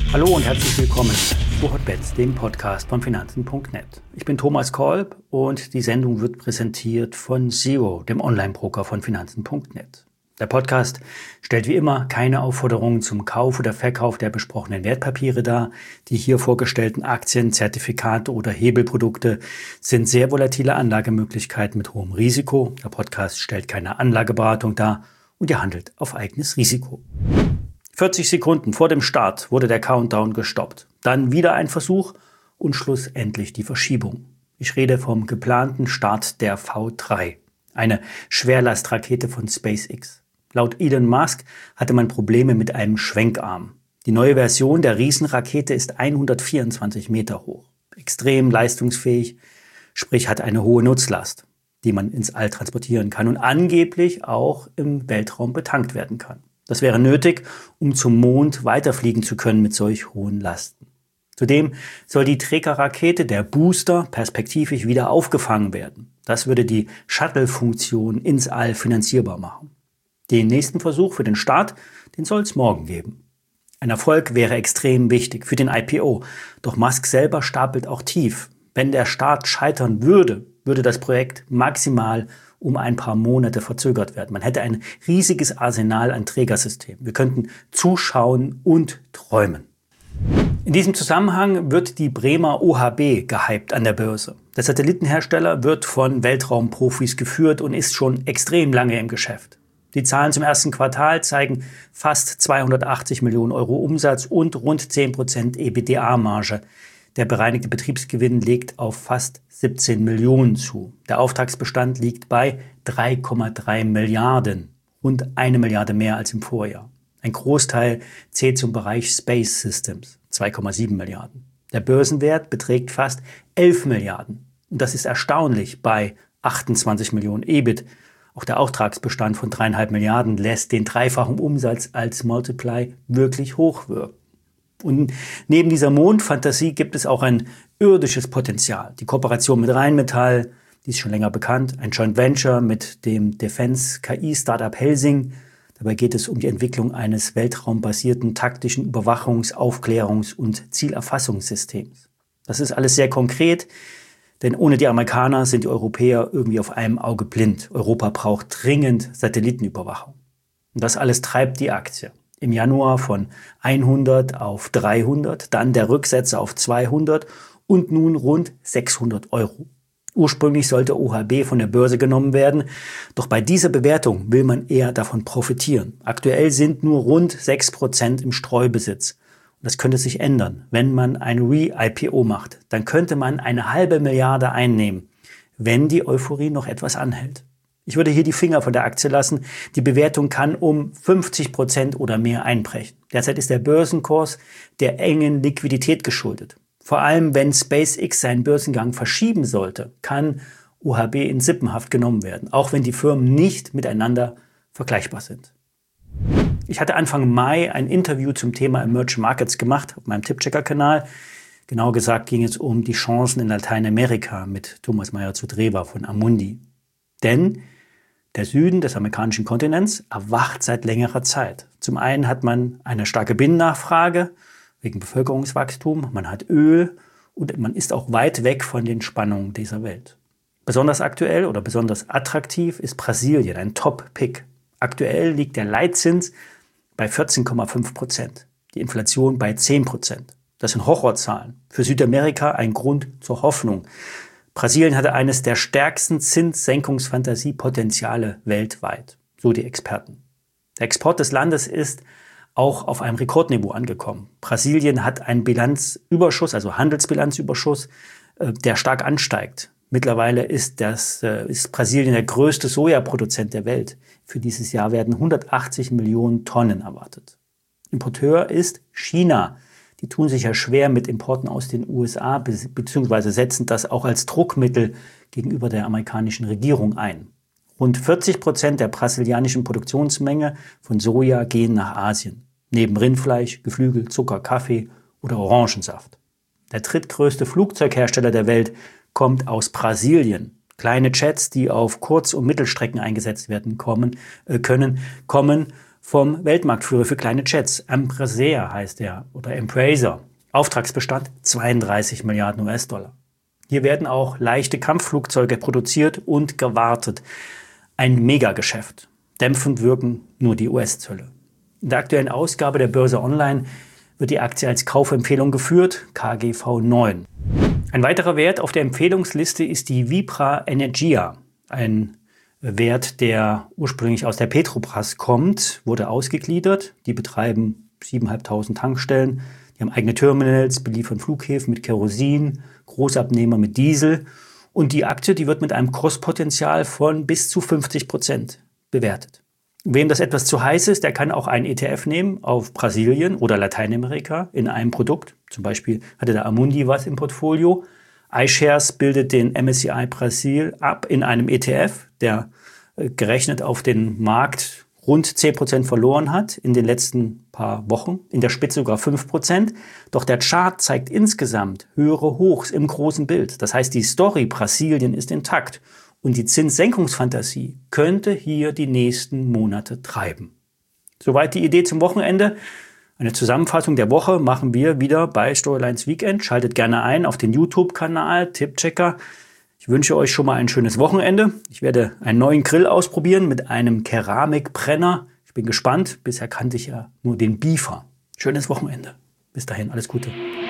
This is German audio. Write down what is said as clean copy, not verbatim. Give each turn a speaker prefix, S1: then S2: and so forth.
S1: Hallo und herzlich willkommen zu Hotbets, dem Podcast von Finanzen.net. Ich bin Thomas Kolb und die Sendung wird präsentiert von Zero, dem Online-Broker von Finanzen.net. Der Podcast stellt wie immer keine Aufforderungen zum Kauf oder Verkauf der besprochenen Wertpapiere dar. Die hier vorgestellten Aktien, Zertifikate oder Hebelprodukte sind sehr volatile Anlagemöglichkeiten mit hohem Risiko. Der Podcast stellt keine Anlageberatung dar und er handelt auf eigenes Risiko. 40 Sekunden vor dem Start wurde der Countdown gestoppt. Dann wieder ein Versuch und schlussendlich die Verschiebung. Ich rede vom geplanten Start der V3, eine Schwerlastrakete von SpaceX. Laut Elon Musk hatte man Probleme mit einem Schwenkarm. Die neue Version der Riesenrakete ist 124 Meter hoch. Extrem leistungsfähig, sprich hat eine hohe Nutzlast, die man ins All transportieren kann und angeblich auch im Weltraum betankt werden kann. Das wäre nötig, um zum Mond weiterfliegen zu können mit solch hohen Lasten. Zudem soll die Trägerrakete, der Booster, perspektivisch wieder aufgefangen werden. Das würde die Shuttle-Funktion ins All finanzierbar machen. Den nächsten Versuch für den Start, den soll es morgen geben. Ein Erfolg wäre extrem wichtig für den IPO, doch Musk selber stapelt auch tief. Wenn der Start scheitern würde, würde das Projekt maximal um ein paar Monate verzögert werden. Man hätte ein riesiges Arsenal an Trägersystemen. Wir könnten zuschauen und träumen. In diesem Zusammenhang wird die Bremer OHB gehypt an der Börse. Der Satellitenhersteller wird von Weltraumprofis geführt und ist schon extrem lange im Geschäft. Die Zahlen zum ersten Quartal zeigen fast 280 Millionen Euro Umsatz und rund 10% EBITDA-Marge. Der bereinigte Betriebsgewinn legt auf fast 17 Millionen zu. Der Auftragsbestand liegt bei 3,3 Milliarden, rund 1 Milliarde mehr als im Vorjahr. Ein Großteil zählt zum Bereich Space Systems, 2,7 Milliarden. Der Börsenwert beträgt fast 11 Milliarden. Und das ist erstaunlich bei 28 Millionen EBIT. Auch der Auftragsbestand von 3,5 Milliarden lässt den dreifachen Umsatz als Multiply wirklich hoch wirken. Und neben dieser Mondfantasie gibt es auch ein irdisches Potenzial. Die Kooperation mit Rheinmetall, die ist schon länger bekannt, ein Joint Venture mit dem Defense-KI-Startup Helsing. Dabei geht es um die Entwicklung eines weltraumbasierten taktischen Überwachungs-, Aufklärungs- und Zielerfassungssystems. Das ist alles sehr konkret, denn ohne die Amerikaner sind die Europäer irgendwie auf einem Auge blind. Europa braucht dringend Satellitenüberwachung. Und das alles treibt die Aktie. Im Januar von 100 auf 300, dann der Rücksetzer auf 200 und nun rund 600 Euro. Ursprünglich sollte OHB von der Börse genommen werden, doch bei dieser Bewertung will man eher davon profitieren. Aktuell sind nur rund 6% im Streubesitz. Und das könnte sich ändern, wenn man ein Re-IPO macht. Dann könnte man 1,5 Milliarde einnehmen, wenn die Euphorie noch etwas anhält. Ich würde hier die Finger von der Aktie lassen. Die Bewertung kann um 50% oder mehr einbrechen. Derzeit ist der Börsenkurs der engen Liquidität geschuldet. Vor allem, wenn SpaceX seinen Börsengang verschieben sollte, kann OHB in Sippenhaft genommen werden, auch wenn die Firmen nicht miteinander vergleichbar sind. Ich hatte Anfang Mai ein Interview zum Thema Emerging Markets gemacht auf meinem Tippchecker-Kanal. Genau gesagt ging es um die Chancen in Lateinamerika mit Thomas Meyer zu Dreva von Amundi. Denn der Süden des amerikanischen Kontinents erwacht seit längerer Zeit. Zum einen hat man eine starke Binnennachfrage wegen Bevölkerungswachstum, man hat Öl und man ist auch weit weg von den Spannungen dieser Welt. Besonders aktuell oder besonders attraktiv ist Brasilien, ein Top-Pick. Aktuell liegt der Leitzins bei 14,5%, die Inflation bei 10%. Das sind Horrorzahlen. Für Südamerika ein Grund zur Hoffnung. Brasilien hatte eines der stärksten Zinssenkungsfantasiepotenziale weltweit, so die Experten. Der Export des Landes ist auch auf einem Rekordniveau angekommen. Brasilien hat einen Bilanzüberschuss, also Handelsbilanzüberschuss, der stark ansteigt. Mittlerweile ist Brasilien der größte Sojaproduzent der Welt. Für dieses Jahr werden 180 Millionen Tonnen erwartet. Importeur ist China. Die tun sich ja schwer mit Importen aus den USA, beziehungsweise setzen das auch als Druckmittel gegenüber der amerikanischen Regierung ein. Rund 40% der brasilianischen Produktionsmenge von Soja gehen nach Asien. Neben Rindfleisch, Geflügel, Zucker, Kaffee oder Orangensaft. Der drittgrößte Flugzeughersteller der Welt kommt aus Brasilien. Kleine Jets, die auf Kurz- und Mittelstrecken eingesetzt werden kommen vom Weltmarktführer für kleine Jets. Embraer heißt er oder Embraer. Auftragsbestand 32 Milliarden US-Dollar. Hier werden auch leichte Kampfflugzeuge produziert und gewartet. Ein Megageschäft. Dämpfend wirken nur die US-Zölle. In der aktuellen Ausgabe der Börse Online wird die Aktie als Kaufempfehlung geführt, KGV 9. Ein weiterer Wert auf der Empfehlungsliste ist die Vipra Energia. Ein Wert, der ursprünglich aus der Petrobras kommt, wurde ausgegliedert. Die betreiben 7.500 Tankstellen. Die haben eigene Terminals, beliefern Flughäfen mit Kerosin, Großabnehmer mit Diesel. Und die Aktie, die wird mit einem Kurspotenzial von bis zu 50% bewertet. Wem das etwas zu heiß ist, der kann auch einen ETF nehmen auf Brasilien oder Lateinamerika in einem Produkt. Zum Beispiel hatte der Amundi was im Portfolio. iShares bildet den MSCI Brasil ab in einem ETF, der gerechnet auf den Markt rund 10% verloren hat in den letzten paar Wochen, in der Spitze sogar 5%. Doch der Chart zeigt insgesamt höhere Hochs im großen Bild. Das heißt, die Story Brasilien ist intakt und die Zinssenkungsfantasie könnte hier die nächsten Monate treiben. Soweit die Idee zum Wochenende. Eine Zusammenfassung der Woche machen wir wieder bei Storylines Weekend. Schaltet gerne ein auf den YouTube-Kanal Tippchecker. Ich wünsche euch schon mal ein schönes Wochenende. Ich werde einen neuen Grill ausprobieren mit einem Keramikbrenner. Ich bin gespannt. Bisher kannte ich ja nur den Beefer. Schönes Wochenende. Bis dahin, alles Gute.